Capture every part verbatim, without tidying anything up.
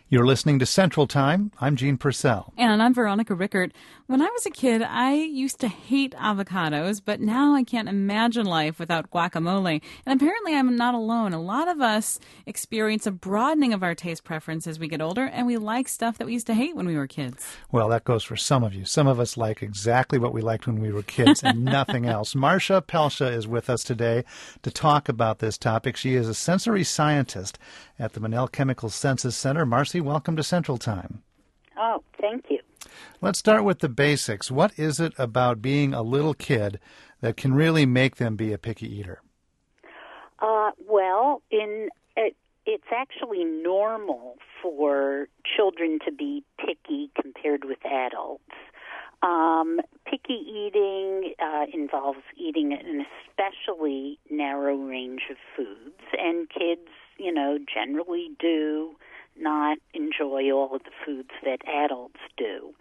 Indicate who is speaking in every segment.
Speaker 1: You're listening to Central Time. I'm Gene Purcell.
Speaker 2: And I'm Veronica Rickert. When I was a kid, I used to hate avocados, but now I can't imagine life without guacamole. And apparently I'm not alone. A lot of us experience a broadening of our taste preference as we get older, and we like stuff that we used to hate when we were kids.
Speaker 1: Well, that goes for some of you. Some of us like exactly what we liked when we were kids and nothing else. Marcia Pelsha is with us today to talk about this topic. She is a sensory scientist at the Monell Chemical Senses Center. Marcy, welcome to Central Time.
Speaker 3: Oh, thank you.
Speaker 1: Let's start with the basics. What is it about being a little kid that can really make them be a picky eater?
Speaker 3: Uh, well, in it, it's actually normal for children to be picky compared with adults. Um, picky eating uh, involves eating an especially narrow range of foods, and kids, you know, generally do not enjoy all of the foods that adults do.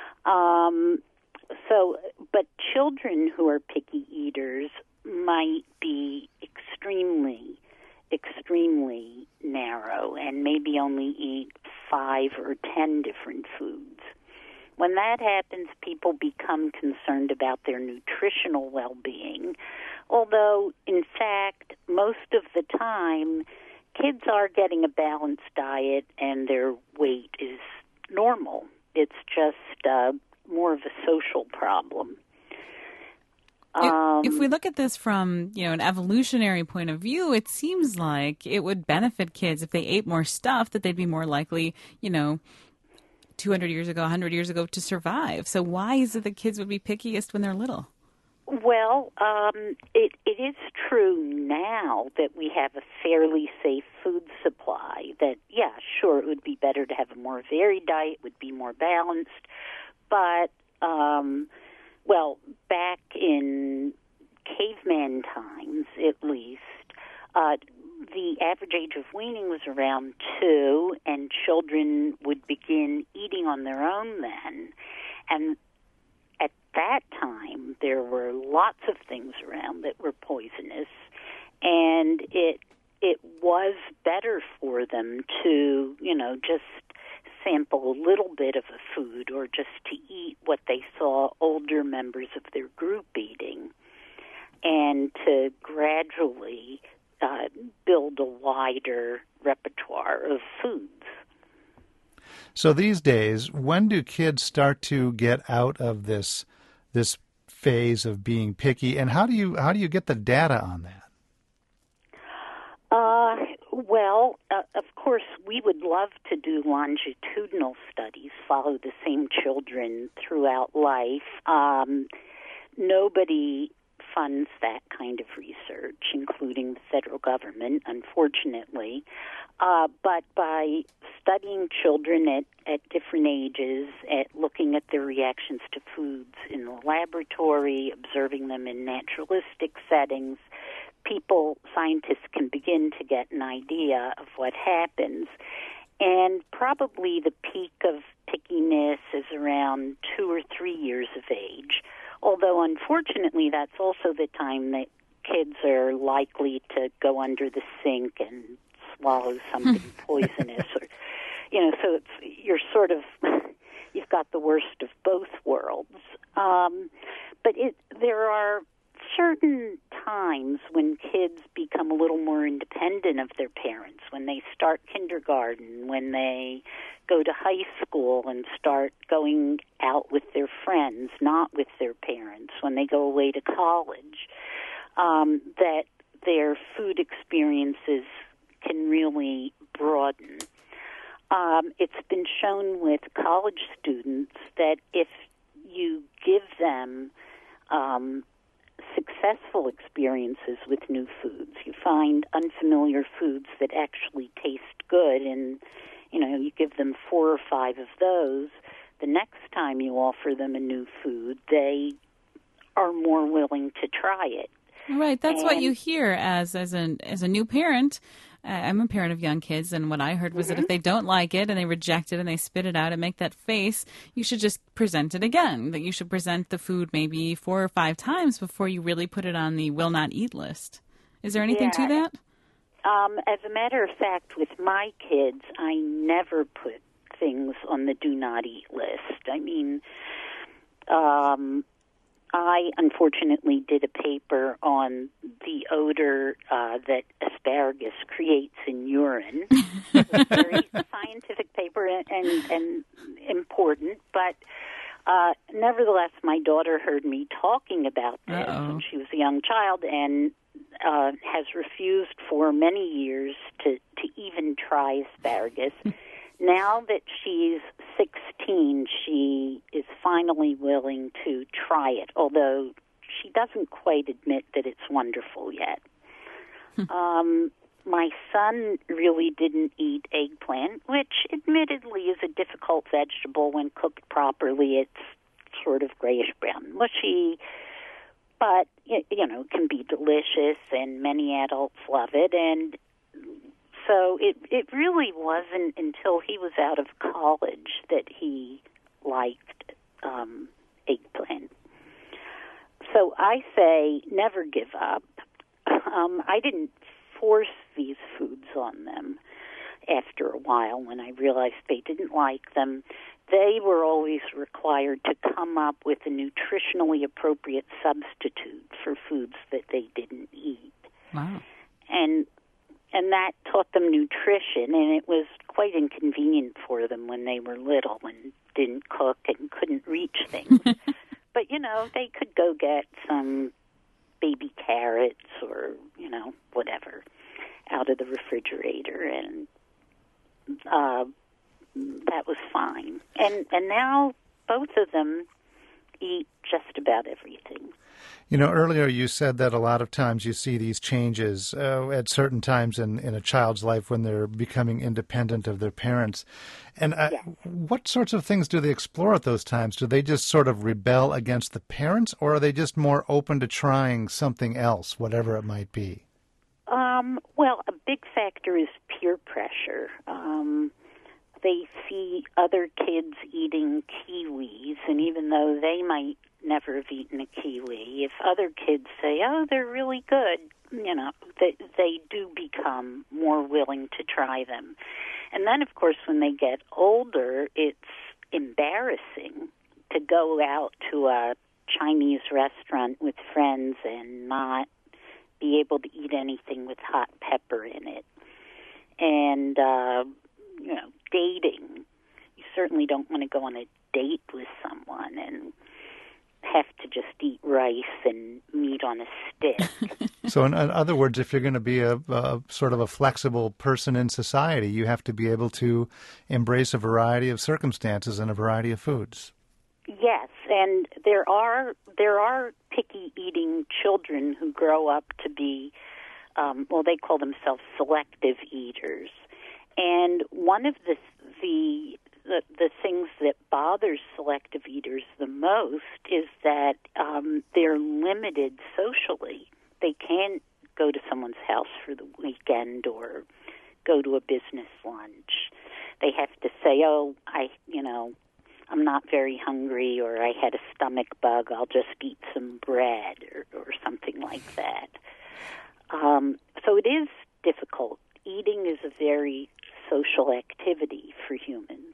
Speaker 3: Um, so, but children who are picky eaters might be extremely, extremely narrow and maybe only eat five or ten different foods. When that happens, people become concerned about their nutritional well-being, although, in fact, most of the time, kids are getting a balanced diet and their weight is normal. It's just uh, more of a social problem.
Speaker 2: Um, if, if we look at this from, you know, an evolutionary point of view, it seems like it would benefit kids if they ate more stuff, that they'd be more likely, you know, two hundred years ago, one hundred years ago, to survive. So why is it that kids would be pickiest when they're little?
Speaker 3: Well, um, it, it is true now that we have a fairly safe food supply that, yeah, sure, it would be better to have a more varied diet, would be more balanced. But, um, well, back in caveman times, at least, uh, the average age of weaning was around two, and children would begin eating on their own then. And at that time, there were lots of things around that were poisonous, and it it was better for them to, you know, just sample a little bit of a food or just to eat what they saw older members of their group eating, and to gradually uh, build a wider repertoire of foods.
Speaker 1: So these days, when do kids start to get out of this this phase of being picky, and how do you how do you get the data on that?
Speaker 3: Uh, well, uh, of course, we would love to do longitudinal studies, follow the same children throughout life. Um, nobody funds that kind of research, including the federal government, unfortunately. Uh, but by studying children at, at different ages, at looking at their reactions to foods in the laboratory, observing them in naturalistic settings, people, scientists can begin to get an idea of what happens. And probably the peak of pickiness is around two or three years of age, although unfortunately that's also the time that kids are likely to go under the sink and swallow something poisonous, or, you know, so it's, you're sort of, you've got the worst of both worlds. Um, but it, there are certain times when kids become a little more independent of their parents, when they start kindergarten, when they go to high school and start going out with their friends, not with their parents, when they go away to college, um, that their food experiences can really broaden. Um, it's been shown with college students that if you give them um, successful experiences with new foods, you find unfamiliar foods that actually taste good, and you know, you give them four or five of those, the next time you offer them a new food, they are more willing to try it.
Speaker 2: Right, that's
Speaker 3: and,
Speaker 2: what you hear as as an as a new parent. Uh, I'm a parent of young kids, and what I heard was mm-hmm. that if they don't like it and they reject it and they spit it out and make that face, you should just present it again. That you should present the food maybe four or five times before you really put it on the will not eat list. Is there anything
Speaker 3: yeah.
Speaker 2: to that?
Speaker 3: Um, as a matter of fact, with my kids, I never put things on the do not eat list. I mean, um, I unfortunately did a paper on the odor uh, that asparagus creates in urine. It's a very scientific paper and, and, and important, but uh, nevertheless, my daughter heard me talking about this
Speaker 2: Uh-oh.
Speaker 3: when she was a young child and uh, has refused for many years to, to even try asparagus. Now that she's sixteen, she is finally willing to try it, although she doesn't quite admit that it's wonderful yet. um, my son really didn't eat eggplant, which admittedly is a difficult vegetable when cooked properly. It's sort of grayish-brown, mushy, but, you know, can be delicious, and many adults love it, and so it it really wasn't until he was out of college that he liked um, eggplant. So I say never give up. Um, I didn't force these foods on them after a while when I realized they didn't like them. They were always required to come up with a nutritionally appropriate substitute for foods that they didn't eat.
Speaker 2: Wow.
Speaker 3: And And that taught them nutrition, and it was quite inconvenient for them when they were little and didn't cook and couldn't reach things. But, you know, they could go get some baby carrots or, you know, whatever out of the refrigerator, and uh, that was fine. And, and now both of them eat just about everything.
Speaker 1: You know, earlier you said that a lot of times you see these changes uh, at certain times in, in a child's life when they're becoming independent of their parents. And uh,
Speaker 3: Yeah.
Speaker 1: what sorts of things do they explore at those times? Do they just sort of rebel against the parents, or are they just more open to trying something else, whatever it might be?
Speaker 3: Um, well, a big factor is peer pressure. Um, they see other kids eating kiwis, and even though they might never have eaten a kiwi, if other kids say, oh, they're really good, you know, they, they do become more willing to try them. And then, of course, when they get older, it's embarrassing to go out to a Chinese restaurant with friends and not be able to eat anything with hot pepper in it. And, uh, you know, dating. You certainly don't want to go on a date with someone and have to just eat rice and meat on a stick.
Speaker 1: So in, in other words, if you're going to be a, a sort of a flexible person in society, you have to be able to embrace a variety of circumstances and a variety of foods.
Speaker 3: Yes, and there are there are picky eating children who grow up to be, um, well, they call themselves selective eaters. And one of the the The, the things that bothers selective eaters the most is that um, they're limited socially. They can't go to someone's house for the weekend or go to a business lunch. They have to say, oh, I, you know, I'm not very hungry, or I had a stomach bug, I'll just eat some bread or, or something like that. Um, so it is difficult. Eating is a very social activity for humans.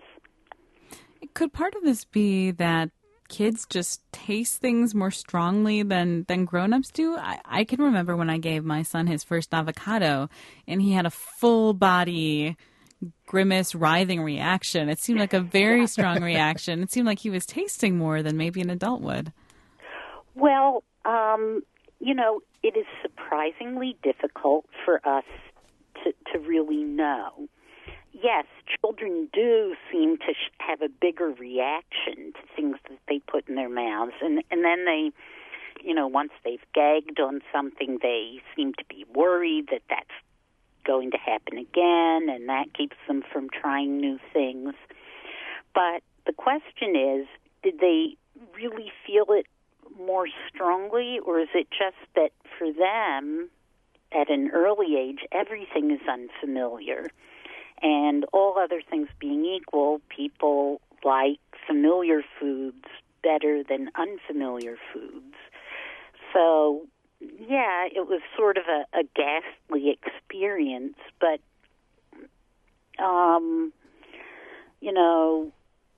Speaker 2: Could part of this be that kids just taste things more strongly than, than grown-ups do? I, I can remember when I gave my son his first avocado, and he had a full-body grimace, writhing reaction. It seemed like a very strong reaction. It seemed like he was tasting more than maybe an adult would.
Speaker 3: Well, um, you know, it is surprisingly difficult for us to, to really know. Yes, children do seem to sh- have a bigger reaction to things that they put in their mouths. And, and then they, you know, once they've gagged on something, they seem to be worried that that's going to happen again, and that keeps them from trying new things. But the question is, did they really feel it more strongly, or is it just that for them, at an early age, everything is unfamiliar? And all other things being equal, people like familiar foods better than unfamiliar foods. So yeah, it was sort of a, a ghastly experience, but, um, you know,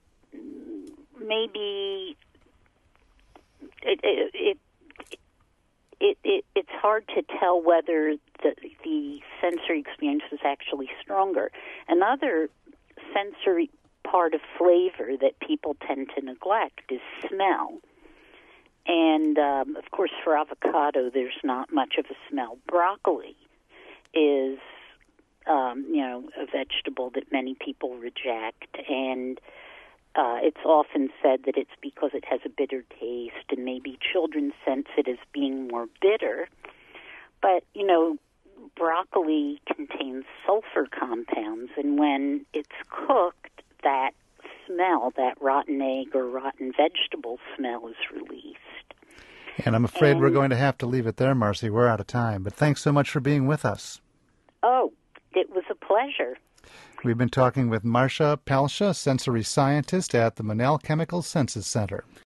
Speaker 3: maybe it, it, it It, it, it's hard to tell whether the, the sensory experience was actually stronger. Another sensory part of flavor that people tend to neglect is smell. And, um, of course, for avocado, there's not much of a smell. Broccoli is, um, you know, a vegetable that many people reject, and Uh, it's often said that it's because it has a bitter taste, and maybe children sense it as being more bitter. But, you know, broccoli contains sulfur compounds, and when it's cooked, that smell, that rotten egg or rotten vegetable smell is released.
Speaker 1: And I'm afraid
Speaker 3: and,
Speaker 1: we're going to have to leave it there, Marcy. We're out of time. But thanks so much for being with us.
Speaker 3: Oh, it was a pleasure.
Speaker 1: We've been talking with Marcia Palsha, sensory scientist at the Monell Chemical Senses Center.